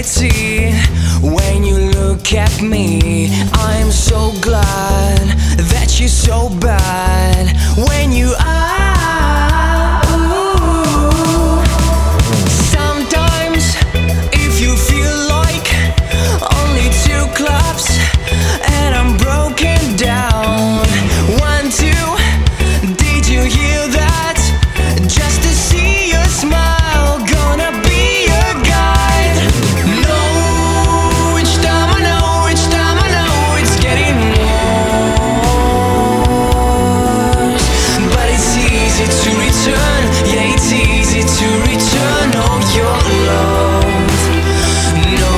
reality. When you look at me, I'm so glad that you're so bad. When you are, sometimes if you feel like only two claps and I'm broken down. 1, 2, did you hear that? Just to see your smile, gonna be your guide. No, each time I know, each time I know it's getting worse. But it's easy to return, yeah, it's easy to return all your love. No,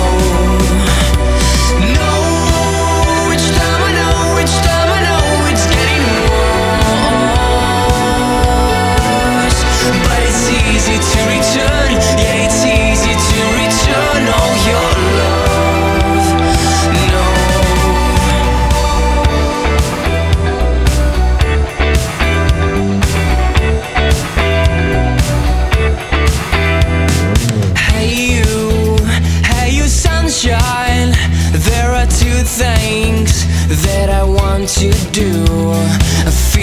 no, each time I know, each time I know it's getting worse. But it's easy to return, yeah, it's easy to return all your love. No. Hey you sunshine, there are two things that I want to do.